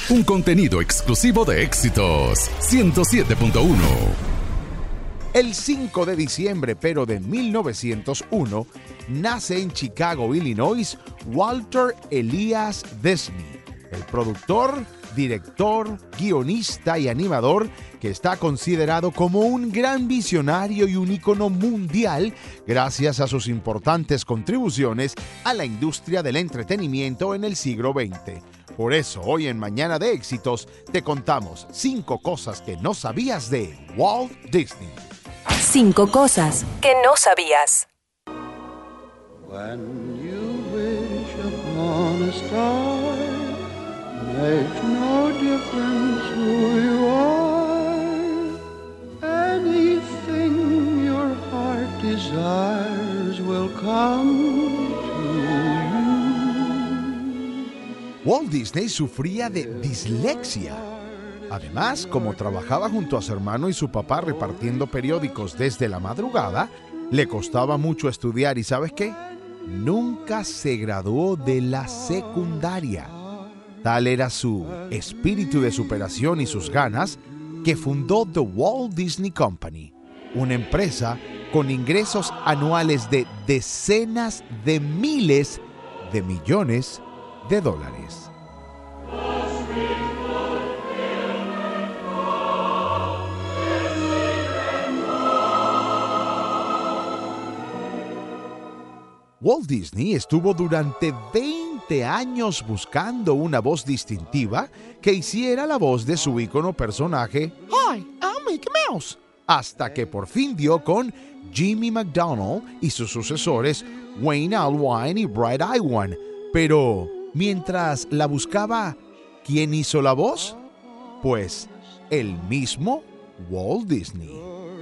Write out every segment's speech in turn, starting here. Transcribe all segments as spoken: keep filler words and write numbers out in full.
Un contenido exclusivo de Éxitos ciento siete punto uno. El cinco de diciembre, pero de mil novecientos uno, nace en Chicago, Illinois, Walter Elias Disney, el productor, director, guionista y animador que está considerado como un gran visionario y un ícono mundial gracias a sus importantes contribuciones a la industria del entretenimiento en el siglo veinte. Por eso, hoy en Mañana de Éxitos, te contamos cinco cosas que no sabías de Walt Disney. Cinco cosas que no sabías. When you wish upon a star, makes no difference who you are. Anything your heart desires will come to you. Walt Disney sufría de dislexia. Además, como trabajaba junto a su hermano y su papá repartiendo periódicos desde la madrugada, le costaba mucho estudiar y ¿sabes qué? Nunca se graduó de la secundaria. Tal era su espíritu de superación y sus ganas que fundó The Walt Disney Company, una empresa con ingresos anuales de decenas de miles de millones de dólares. Walt Disney estuvo durante veinte años buscando una voz distintiva que hiciera la voz de su ícono personaje Hi, I'm Mickey Mouse, hasta que por fin dio con Jimmy McDonald y sus sucesores Wayne Allwine y Bright Iwan. Pero mientras la buscaba, ¿quién hizo la voz? Pues el mismo Walt Disney.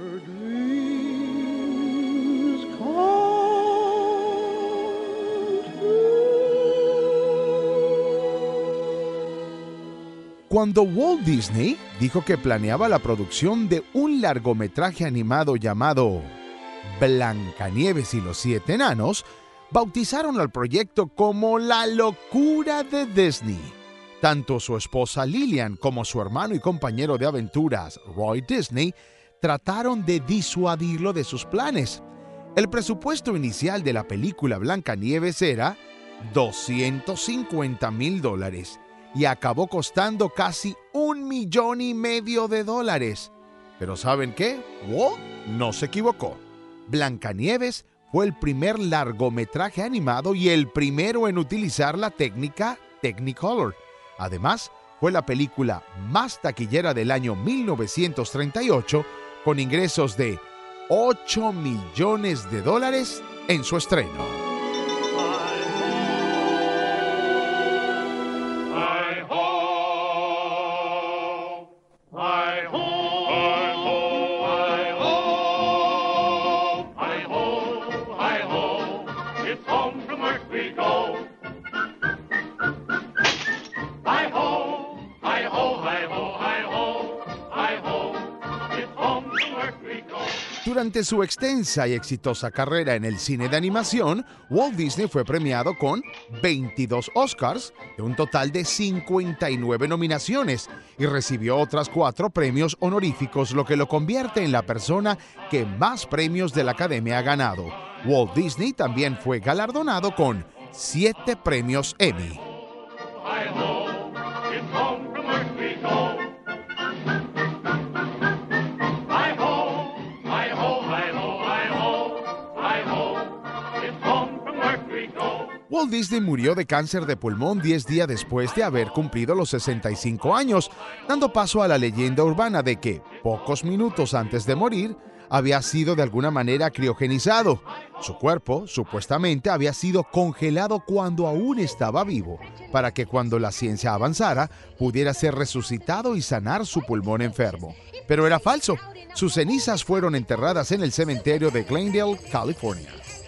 Cuando Walt Disney dijo que planeaba la producción de un largometraje animado llamado Blancanieves y los siete enanos, bautizaron al proyecto como La Locura de Disney. Tanto su esposa Lillian como su hermano y compañero de aventuras Roy Disney trataron de disuadirlo de sus planes. El presupuesto inicial de la película Blancanieves era doscientos cincuenta mil dólares. Y acabó costando casi un millón y medio de dólares. Pero ¿saben qué? Walt no se equivocó. Blancanieves fue el primer largometraje animado y el primero en utilizar la técnica Technicolor. Además, fue la película más taquillera del año mil novecientos treinta y ocho, con ingresos de ocho millones de dólares en su estreno. Durante su extensa y exitosa carrera en el cine de animación, Walt Disney fue premiado con veintidós Oscars, de un total de cincuenta y nueve nominaciones, y recibió otras cuatro premios honoríficos, lo que lo convierte en la persona que más premios de la Academia ha ganado. Walt Disney también fue galardonado con siete premios Emmy. Walt Disney murió de cáncer de pulmón diez días después de haber cumplido los sesenta y cinco años, dando paso a la leyenda urbana de que, pocos minutos antes de morir, había sido de alguna manera criogenizado. Su cuerpo, supuestamente, había sido congelado cuando aún estaba vivo, para que cuando la ciencia avanzara, pudiera ser resucitado y sanar su pulmón enfermo. Pero era falso. Sus cenizas fueron enterradas en el cementerio de Glendale, California.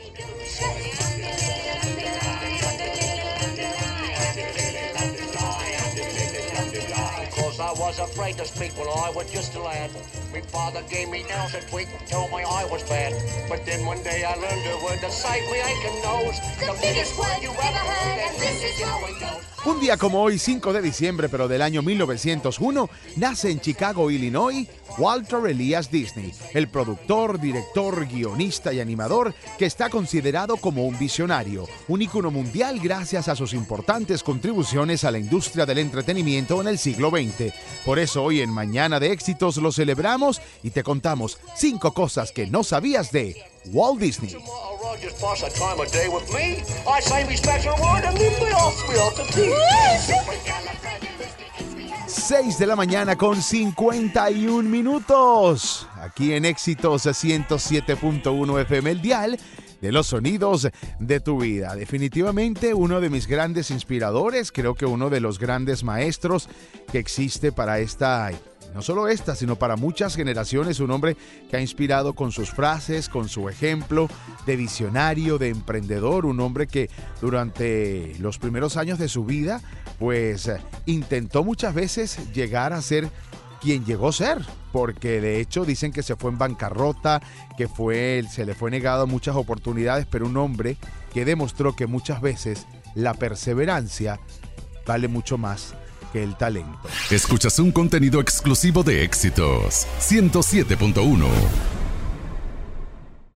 I was afraid to speak when I was just a lad. My father gave me nails and tweak, told me I was bad. But then one day I learned a word to save me aching nose. The, the biggest word you ever heard, and this is how it goes. Un día como hoy, cinco de diciembre, pero del año mil novecientos uno, nace en Chicago, Illinois, Walter Elias Disney, el productor, director, guionista y animador que está considerado como un visionario, un ícono mundial gracias a sus importantes contribuciones a la industria del entretenimiento en el siglo veinte. Por eso hoy en Mañana de Éxitos lo celebramos y te contamos cinco cosas que no sabías de Walt Disney. seis de la mañana con cincuenta y un minutos. Aquí en Éxitos ciento siete punto uno F M, el dial de los sonidos de tu vida. Definitivamente uno de mis grandes inspiradores, creo que uno de los grandes maestros que existe para esta, no solo esta, sino para muchas generaciones, un hombre que ha inspirado con sus frases, con su ejemplo de visionario, de emprendedor, un hombre que durante los primeros años de su vida, pues intentó muchas veces llegar a ser quien llegó a ser, porque de hecho dicen que se fue en bancarrota, que fue, se le fue negado muchas oportunidades, pero un hombre que demostró que muchas veces la perseverancia vale mucho más que el talento. Escuchas un contenido exclusivo de Éxitos ciento siete punto uno.